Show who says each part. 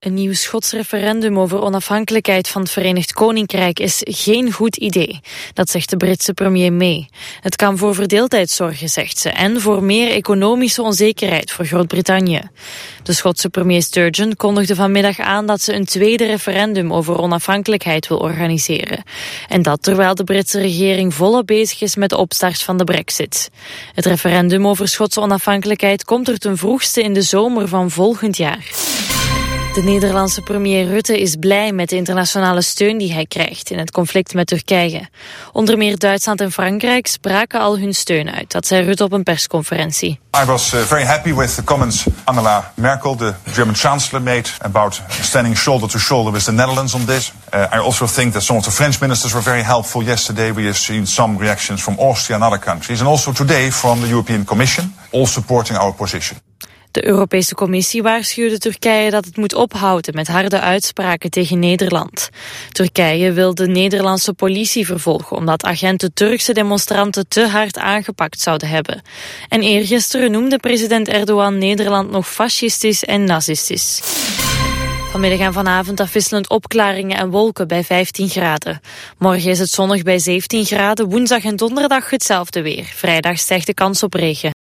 Speaker 1: Een nieuw Schots referendum over onafhankelijkheid van het Verenigd Koninkrijk is geen goed idee. Dat zegt de Britse premier May. Het kan voor verdeeldheid zorgen, zegt ze, en voor meer economische onzekerheid voor Groot-Brittannië. De Schotse premier Sturgeon kondigde vanmiddag aan dat ze een tweede referendum over onafhankelijkheid wil organiseren. En dat terwijl de Britse regering volop bezig is met de opstart van de Brexit. Het referendum over Schotse onafhankelijkheid komt er ten vroegste in de zomer van volgend jaar. De Nederlandse premier Rutte is blij met de internationale steun die hij krijgt in het conflict met Turkije. Onder meer Duitsland en Frankrijk spraken al hun steun uit. Dat zei Rutte op een persconferentie.
Speaker 2: I was very happy with the comments Angela Merkel, the German Chancellor, made about standing shoulder to shoulder with the Netherlands on this. I also think that some of the French ministers were very helpful yesterday. We have seen some reactions from Austria and other countries. And also today from the European Commission, all supporting our position.
Speaker 1: De Europese Commissie waarschuwde Turkije dat het moet ophouden met harde uitspraken tegen Nederland. Turkije wil de Nederlandse politie vervolgen omdat agenten Turkse demonstranten te hard aangepakt zouden hebben. En eergisteren noemde president Erdogan Nederland nog fascistisch en nazistisch. Vanmiddag en vanavond afwisselend opklaringen en wolken bij 15 graden. Morgen is het zonnig bij 17 graden, woensdag en donderdag hetzelfde weer. Vrijdag stijgt de kans op regen.